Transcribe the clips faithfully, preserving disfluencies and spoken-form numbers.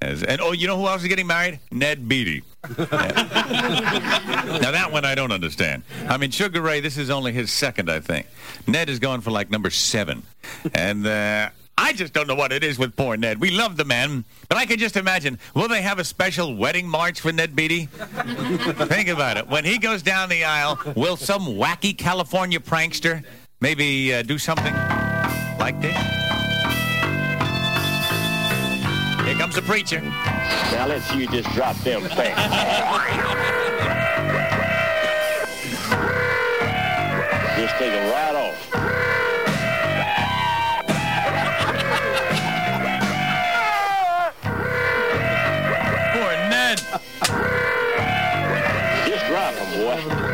And, oh, you know who else is getting married? Ned Beatty. Now, that one I don't understand. I mean, Sugar Ray, this is only his second, I think. Ned is going for, like, number seven. And uh, I just don't know what it is with poor Ned. We love the man, but I can just imagine, will they have a special wedding march for Ned Beatty? Think about it. When he goes down the aisle, will some wacky California prankster maybe uh, do something like this? Here comes the preacher. Now let's see you just drop them facts. Just take them right off. Poor Ned. Just drop them, boy.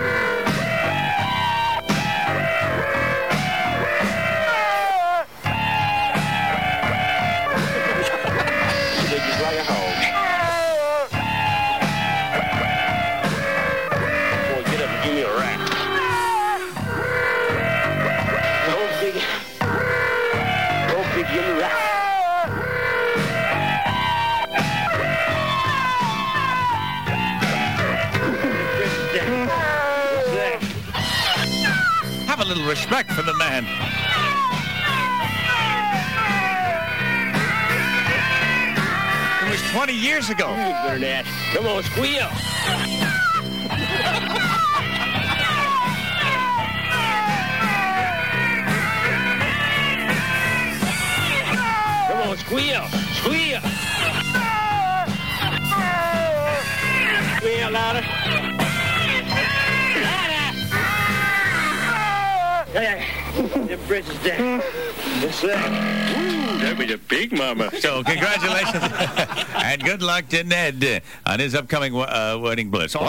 Have a little respect for the man. It was twenty years ago. Bernadette, come on, squeal. Come on, squeal, squeal. Squeal louder. Hey, the bridge is down. Yes, sir. Ooh, that was a big mama. So, congratulations and good luck to Ned on his upcoming uh, wedding bliss.